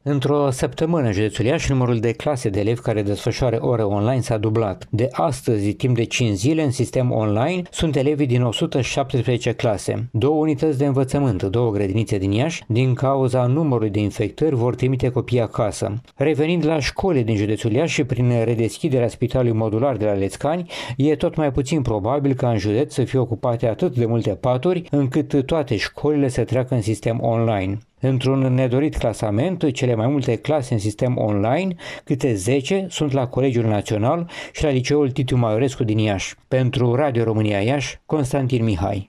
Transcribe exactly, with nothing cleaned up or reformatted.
Într-o săptămână, în județul Iași, numărul de clase de elevi care desfășoară ore online s-a dublat. De astăzi, timp de cinci zile, în sistem online, sunt elevii din o sută șaptesprezece clase. Două unități de învățământ, două grădinițe din Iași, din cauza numărului de infectări, vor trimite copiii acasă. Revenind la școli din județul Iași și prin redeschiderea spitalului modular de la Lețcani, e tot mai puțin probabil ca în județ să fie ocupate atât de multe paturi, încât toate școlile să treacă în sistem online. Într-un nedorit clasament, cele mai multe clase în sistem online, câte zece, sunt la Colegiul Național și la Liceul Titiu Maiorescu din Iași. Pentru Radio România Iași, Constantin Mihai.